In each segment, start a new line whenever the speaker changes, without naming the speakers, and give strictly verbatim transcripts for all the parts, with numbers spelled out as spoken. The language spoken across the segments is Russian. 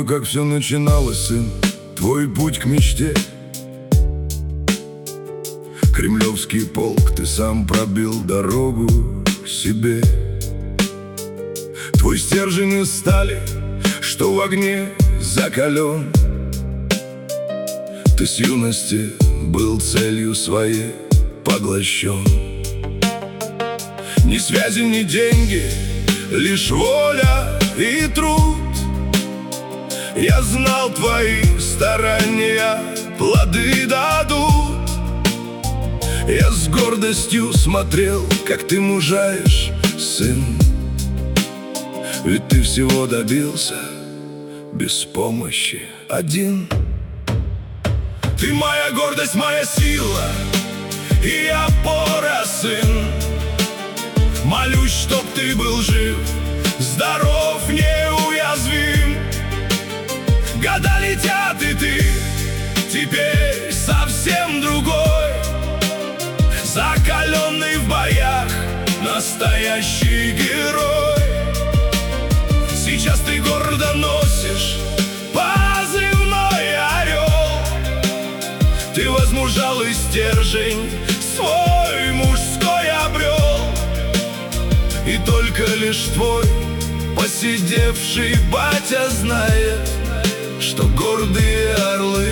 помню, как все начиналось, сын, твой путь к мечте. Кремлевский полк, ты сам пробил дорогу к себе. Твой стержень из стали, что в огне закален. Ты с юности был целью своей поглощен. Ни связи, ни деньги, лишь воля и труд. Я знал, твои старания плоды дадут. Я с гордостью смотрел, как ты мужаешь, сын. Ведь ты всего добился без помощи один. Ты моя гордость, моя сила и опора, сын. Молюсь, чтоб ты был жив, здоров, неуязвим. Года летят, и ты теперь совсем другой, закаленный в боях, настоящий герой. Сейчас ты гордо носишь позывной орел. Ты возмужалый стержень, свой мужской обрел. И только лишь твой поседевший батя знает, что гордые орлы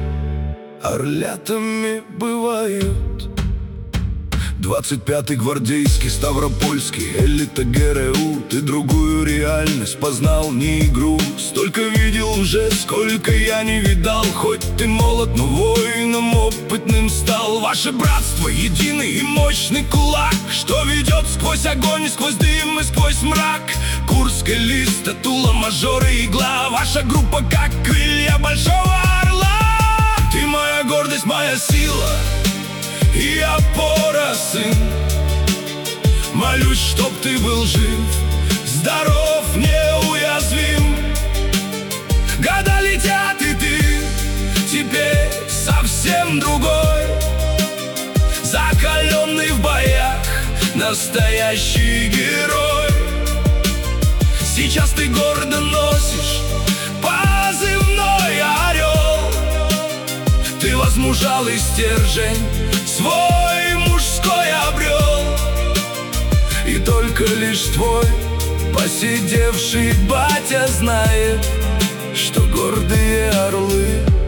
орлятами бывают. Двадцать пятый гвардейский, Ставропольский, элита ГРУ. Ты другую реальность познал, не игру. Столько видел уже, сколько я не видал. Хоть ты молод, но воином опытным стал. Ваше братство единый и мощный кулак, что ведет сквозь огонь, сквозь дым и сквозь мрак. Курская листа, Тула, мажоры, игла. Ваша группа как крылья большого орла. Ты моя гордость, моя сила и опора, сын. Молюсь, чтоб ты был жив, здоров, неуязвим. Года летят, и ты теперь совсем другой, закаленный в боях, настоящий герой. Сейчас ты гордо носишь позывной орел. Ты возмужалый стержень, свой мужской обрел. И только лишь твой поседевший батя знает, что гордые орлы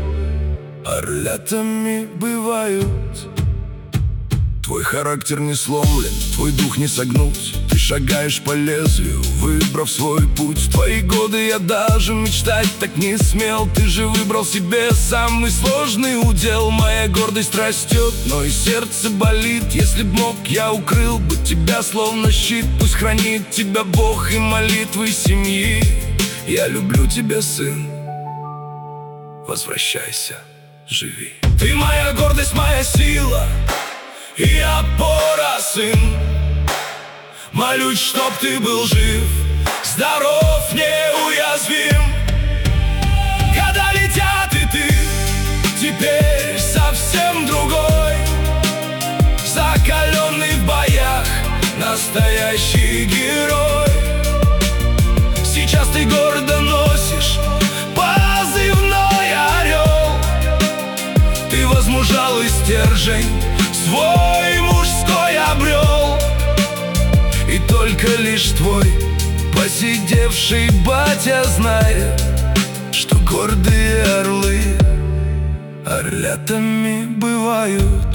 орлятами бывают. Твой характер не сломлен, твой дух не согнуть. Ты шагаешь по лезвию, выбрав свой путь. В твои годы я даже мечтать так не смел. Ты же выбрал себе самый сложный удел. Моя гордость растет, но и сердце болит. Если б мог, я укрыл бы тебя словно щит. Пусть хранит тебя Бог и молитвы семьи. Я люблю тебя, сын, возвращайся, живи. Ты моя гордость, моя сила и опора, сын. Молюсь, чтоб ты был жив, здоров, неуязвим. Года летят, и ты теперь совсем другой, закаленный в боях, настоящий герой. Сейчас ты гордо носишь позывной орел. Ты возмужалый стержень, свой мужской обрел. И только лишь твой поседевший батя знает, что гордые орлы орлятами бывают.